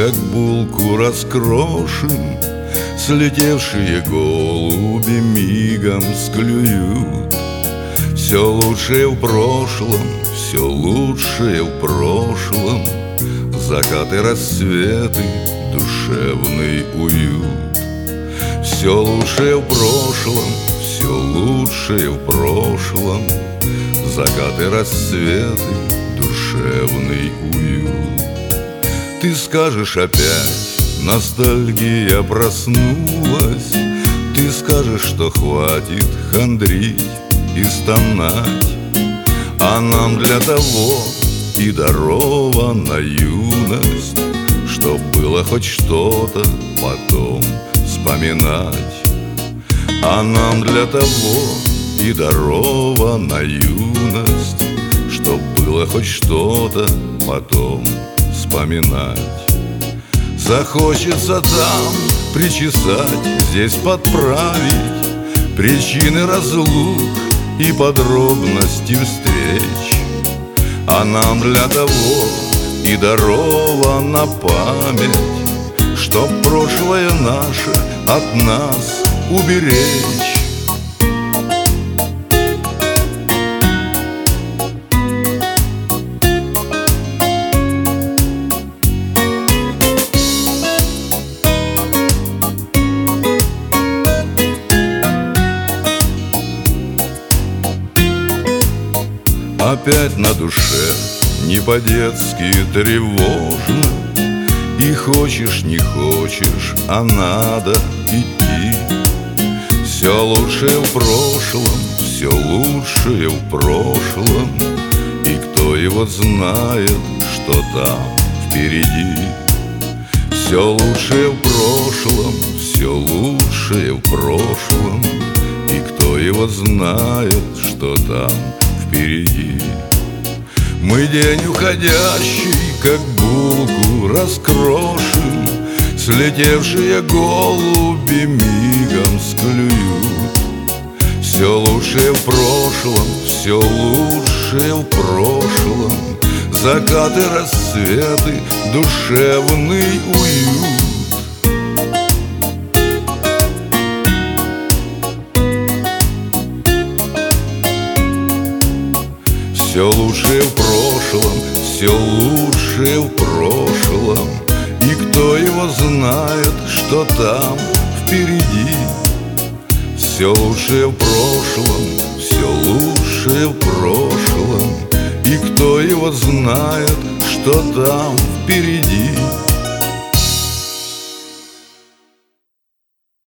как булку раскрошим, слетевшие голуби мигом склюют. Все лучшее в прошлом, все лучшее в прошлом, закаты, рассветы, душевный уют. Все лучшее в прошлом, все лучшее в прошлом, закаты, рассветы, душевный уют. Ты скажешь опять, ностальгия проснулась, ты скажешь, что хватит хандрить и стонать, а нам для того и дарована юность, чтоб было хоть что-то потом вспоминать. А нам для того и дарована юность, чтоб было хоть что-то потом вспоминать. Захочется там причесать, здесь подправить причины разлук и подробности встреч. А нам для того и дарована память, чтоб прошлое наше от нас уберечь. Опять на душе не по-детски тревожно, и хочешь не хочешь, а надо идти. Все лучшее в прошлом, все лучшее в прошлом, и кто его знает, что там впереди. Все лучшее в прошлом, все лучшее в прошлом, и кто его знает, что там впереди. Мы день уходящий, как булку раскрошим, слетевшие голуби мигом склюют. Все лучшее в прошлом, все лучшее в прошлом, закаты, рассветы, душевный уют. Все лучшее в прошлом, все лучшее в прошлом, и кто его знает, что там впереди. Все лучшее в прошлом, все лучшее в прошлом, и кто его знает, что там впереди.